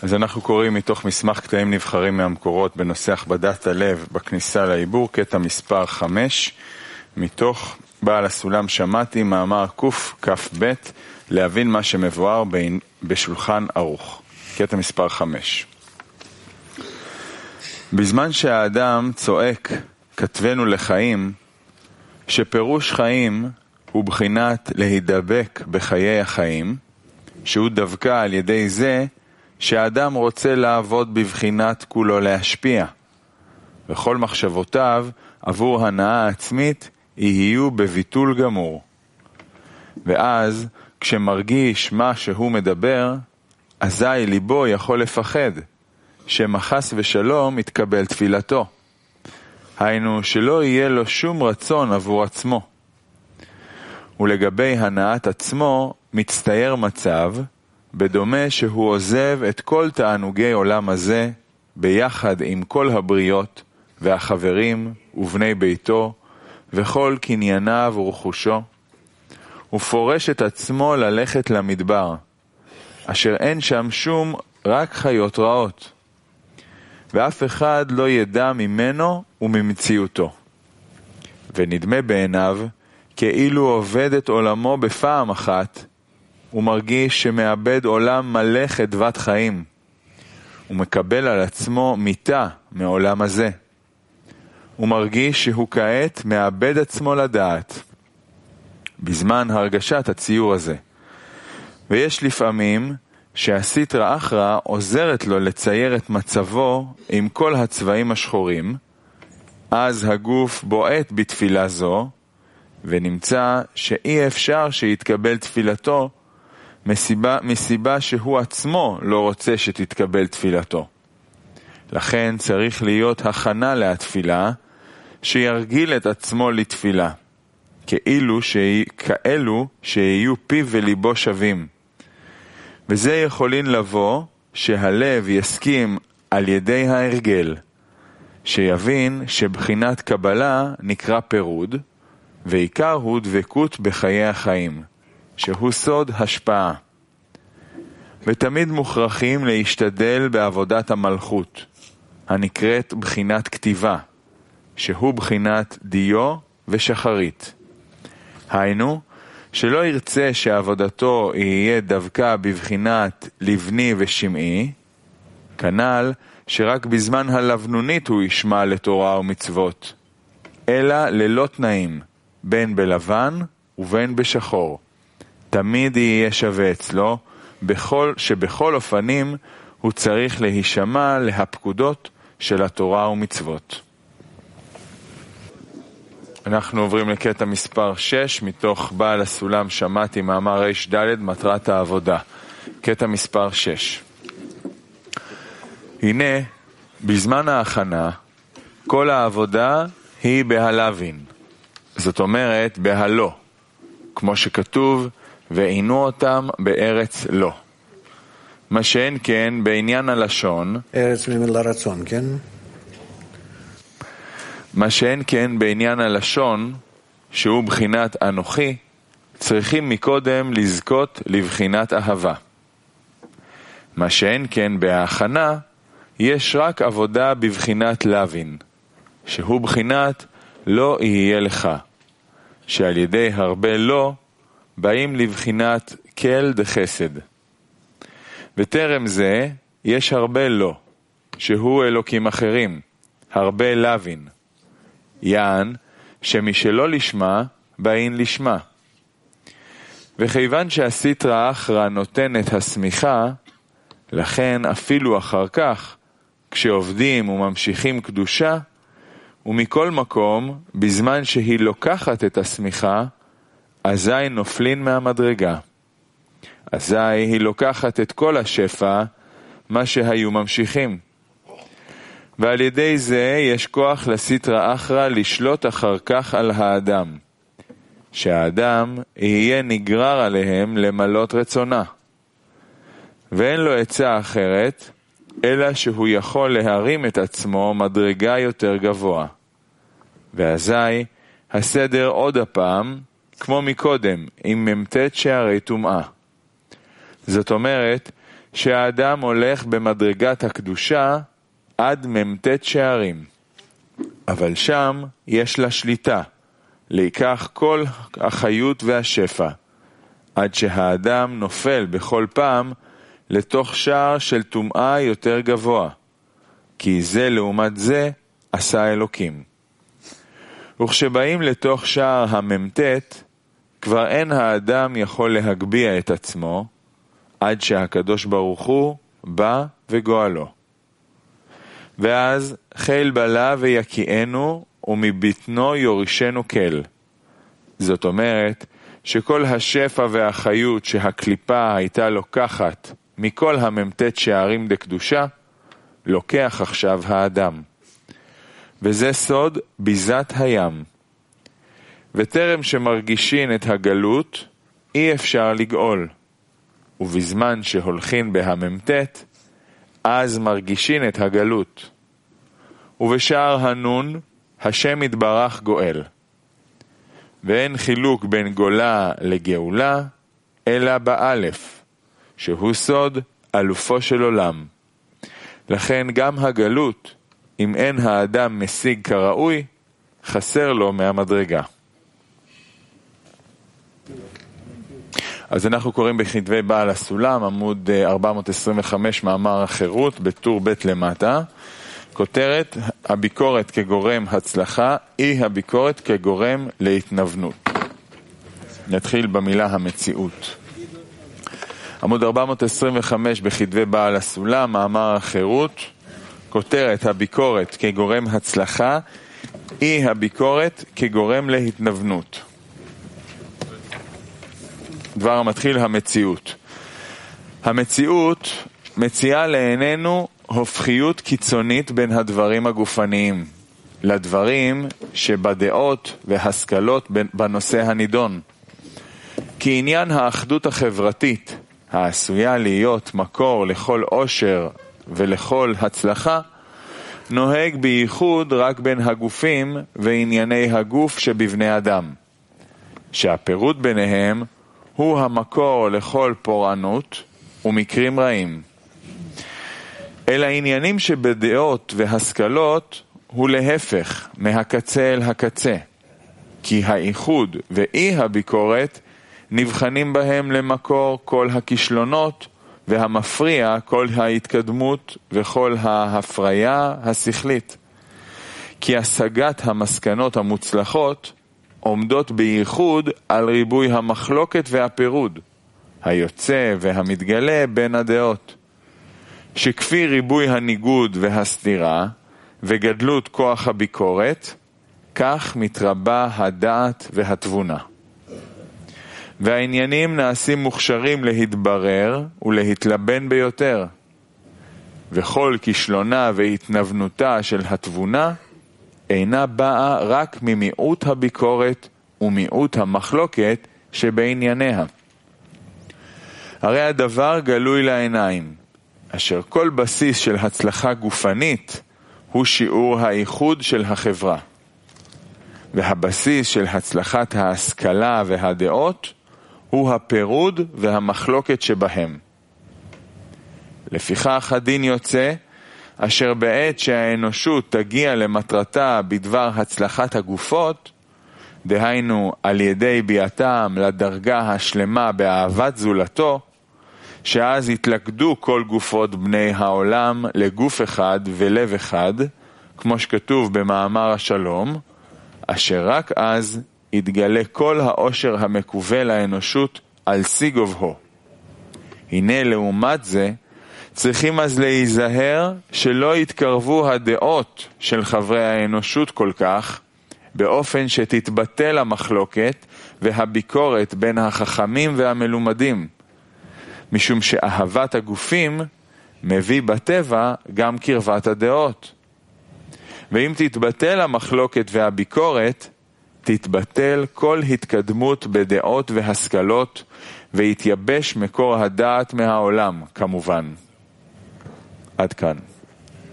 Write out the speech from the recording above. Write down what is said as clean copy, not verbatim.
אז אנחנו קוראים מתוך מסמך קטעים נבחרים מהמקורות בנושא הכבדת הלב בכניסה לעיבור, קטע מספר 5, מתוך בעל הסולם שמעתי, מאמר קכ"ב, להבין מה שמבואר בשולחן ערוך, קטע מספר 5. בזמן שהאדם צועק כתבנו לחיים, שפירוש חיים הוא בחינת להידבק בחיי החיים, שהוא דווקא על ידי זה שהאדם רוצה לעבוד בבחינת כולו להשפיע, וכל מחשבותיו עבור הנאה עצמית יהיו בביטול גמור. ואז כשמרגיש מה שהוא מדבר, אזי ליבו יכול לפחד שמחס ושלום יתקבל תפילתו, היינו שלא יהיה לו שום רצון עבור עצמו. ולגבי הנאת עצמו מצטייר מצב בדומה שהוא עוזב את כל תענוגי עולם הזה ביחד עם כל הבריות והחברים ובני ביתו וכל קנייניו ורכושו, ופורש את עצמו ללכת למדבר, אשר אין שם שום רק חיות רעות, ואף אחד לא ידע ממנו וממציאותו. ונדמה בעיניו כאילו עובד את עולמו בפעם אחת, ומרגיש שמאבד עולם מלא חדוות חיים, ומקבל על עצמו מיתה מעולם הזה. הוא מרגיש שהוא כעת מאבד עצמו לדעת, בזמן הרגשת הציור הזה. ויש לפעמים שהסיטרא אחרא עוזרת לו לצייר את מצבו עם כל הצבעים השחורים, אז הגוף בועט בתפילה זו, ונמצא שאי אפשר שיתקבל תפילתו, מסיבה שהוא עצמו לא רוצה שתתקבל תפילתו. לכן צריך להיות הכנה להתפילה, שירגיל את עצמו לתפילה, כאלו שיהיו פיו וליבו שווים. וזה יכולים לבוא שהלב יסכים על ידי ההרגל, שיבין שבחינת קבלה נקרא פירוד, ועיקר הוא דבקות בחיי החיים, שהוא סוד השפעה. ותמיד מוכרחים להשתדל בעבודת המלכות, הנקראת בחינת כתיבה, שהוא בחינת דיו ושחרית. היינו, שלא ירצה שעבודתו יהיה דווקא בבחינת לבני ושמעי, כנ"ל שרק בזמן הלבנונית הוא ישמע לתורה ומצוות, אלא ללא תנאים, בין בלבן ובין בשחור. תמיד יהיה שווה אצלו, שבכל אופנים הוא צריך להישמע להפקודות של התורה ומצוות. אנחנו עוברים לקטע מספר 6, מתוך בעל הסולם שמעתי, מאמר ר"ד, מטרת העבודה. קטע מספר 6. הנה, בזמן ההכנה, כל העבודה היא בהלווין. זאת אומרת, בהלא. כמו שכתוב, ועינו אותם בארץ לא. מה שאין כן בעניין הלשון, ארץ ממילה רצון, כן? מה שאין כן בעניין הלשון, שהוא בחינת אנוכי, צריכים מקודם לזכות לבחינת אהבה. מה שאין כן בהכנה, יש רק עבודה בבחינת לוין, שהוא בחינת לא יהיה לך, שעל ידי הרבה לא, באים לבחינת כל דחסד. וטרם זה יש הרבה לא, שהוא אלוקים אחרים, הרבה לוין. יען שמשלא לשמה, באים לשמה. וכיוון שהסיטרא אחרא נותנת הסמיכה, לכן אפילו אחר כך, כשעובדים וממשיכים קדושה, ומכל מקום, בזמן שהיא לוקחת את הסמיכה, אזי נופלין מהמדרגה. אזי היא לוקחת את כל השפע, מה שהיו ממשיכים. ועל ידי זה יש כוח לסיטרא אחרא לשלוט אחר כך על האדם, שהאדם יהיה נגרר עליהם למלות רצונה. ואין לו עצה אחרת, אלא שהוא יכול להרים את עצמו מדרגה יותר גבוה. ואזי הסדר עוד הפעם, כמו מקודם, עם ממתת שערי טומאה. זאת אומרת שהאדם הולך במדרגת הקדושה עד ממתת שערים, אבל שם יש לה שליטה, להיקח כל החיות והשפע, עד שהאדם נופל בכל פעם לתוך שער של טומאה יותר גבוה, כי זה לעומת זה עשה אלוקים. וכשבאים לתוך שער הממתת, כבר אין האדם יכול להגביע את עצמו, עד שהקדוש ברוך הוא בא וגואלו. ואז חיל בלה ויקיענו, ומבטנו יורישנו כל. זאת אומרת, שכל השפע והחיות שהקליפה הייתה לוקחת מכל הממתת שערים דקדושה, לוקח עכשיו האדם. וזה סוד ביזת הים. וטרם שמרגישין את הגלות, אי אפשר לגאול. ובזמן שהולכין בהממתת, אז מרגישין את הגלות. ובשער הנון, השם יתברך גואל. ואין חילוק בין גולה לגאולה, אלא באלף, שהוא סוד אלופו של עולם. לכן גם הגלות, אם אין האדם משיג כראוי, חסר לו מהמדרגה. אז אנחנו קוראים בכתבי בעל הסולם, עמוד 425, מאמר החירות, בטור ב' למטה. כותרת, הביקורת כגורם הצלחה, אי הביקורת כגורם להתנוונות. נתחיל במילה המציאות. עמוד 425 בכתבי בעל הסולם, מאמר החירות, כותרת, הביקורת כגורם הצלחה, אי הביקורת כגורם להתנוונות. דבר המתחיל, המציאות. המציאות מציעה לעינינו הופכיות קיצונית בין הדברים הגופניים לדברים שבדעות והשכלות בנושא הנידון. כי עניין האחדות החברתית העשויה להיות מקור לכל עושר ולכל הצלחה, נוהג בייחוד רק בין הגופים וענייני הגוף שבבני אדם, שהפירוד ביניהם הוא המקור לכל פורענות ומקרים רעים. אלא עניינים שבדעות והשכלות הוא להפך, מהקצה אל הקצה, כי האיחוד ואי הביקורת נבחנים בהם למקור כל הכישלונות והמפריע כל ההתקדמות וכל ההפריה השכלית. כי השגת המסקנות המוצלחות עומדות בייחוד על ריבוי המחלוקת והפירוד, היוצא והמתגלה בין הדעות. שכפי ריבוי הניגוד והסתירה וגדלות כוח הביקורת, כך מתרבה הדעת והתבונה. והעניינים נעשים מוכשרים להתברר ולהתלבן ביותר. וכל כישלונה והתנוונותה של התבונה אינה באה רק ממיעוט הביקורת ומיעוט המחלוקת שבענייניה. הרי הדבר גלוי לעיניים, אשר כל בסיס של הצלחה גופנית הוא שיעור האיחוד של החברה. והבסיס של הצלחת ההשכלה והדעות הוא הפירוד והמחלוקת שבהם. לפיכך הדין יוצא, אשר בעת שהאנושות תגיע למטרתה בדבר הצלחת הגופות, דהיינו על ידי ביאתם לדרגה השלמה באהבת זולתו, שאז התלכדו כל גופות בני העולם לגוף אחד ולב אחד, כמו שכתוב במאמר השלום, אשר רק אז יתגלה כל העושר המקווה לאנושות על שיא גובהו. הנה לעומת זה, צריכים אז להיזהר שלא יתקרבו הדעות של חברי האנושות כל כך, באופן שתתבטל המחלוקת והביקורת בין החכמים והמלומדים, משום שאהבת הגופים מביא בטבע גם קרבת הדעות. ואם תתבטל המחלוקת והביקורת, תתבטל כל התקדמות בדעות והשכלות, ויתייבש מקור הדעת מהעולם, כמובן. עד כאן.